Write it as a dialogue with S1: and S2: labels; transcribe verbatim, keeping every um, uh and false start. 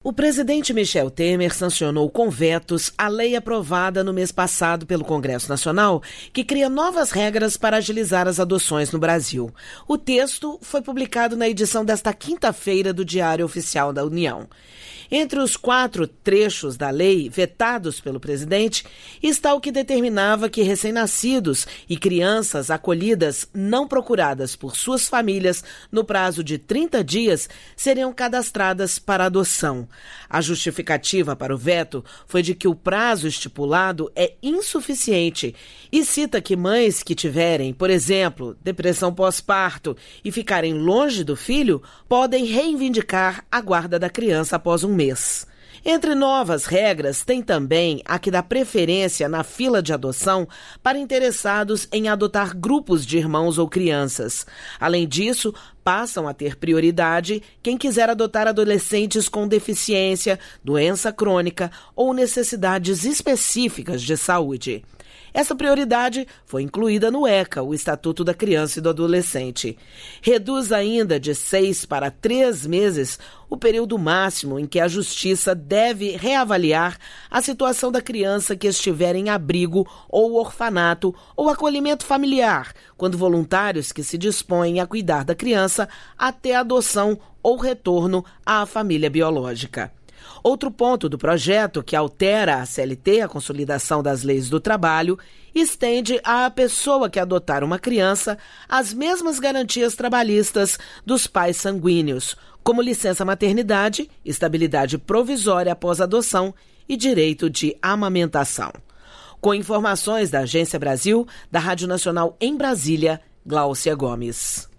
S1: O presidente Michel Temer sancionou com vetos a lei aprovada no mês passado pelo Congresso Nacional, que cria novas regras para agilizar as adoções no Brasil. O texto foi publicado na edição desta quinta-feira do Diário Oficial da União. Entre os quatro trechos da lei vetados pelo presidente está o que determinava que recém-nascidos e crianças acolhidas não procuradas por suas famílias no prazo de trinta dias seriam cadastradas para adoção. A justificativa para o veto foi de que o prazo estipulado é insuficiente e cita que mães que tiverem, por exemplo, depressão pós-parto e ficarem longe do filho podem reivindicar a guarda da criança após um mês. Entre novas regras, tem também a que dá preferência na fila de adoção para interessados em adotar grupos de irmãos ou crianças. Além disso, passam a ter prioridade quem quiser adotar adolescentes com deficiência, doença crônica ou necessidades específicas de saúde. Essa prioridade foi incluída no ECA, o Estatuto da Criança e do Adolescente. Reduz ainda de seis para três meses o período máximo em que a Justiça deve reavaliar a situação da criança que estiver em abrigo ou orfanato ou acolhimento familiar, quando voluntários que se dispõem a cuidar da criança até a adoção ou retorno à família biológica. Outro ponto do projeto que altera a C L T, a Consolidação das Leis do Trabalho, estende à pessoa que adotar uma criança as mesmas garantias trabalhistas dos pais sanguíneos, como licença maternidade, estabilidade provisória após adoção e direito de amamentação. Com informações da Agência Brasil, da Rádio Nacional em Brasília, Gláucia Gomes.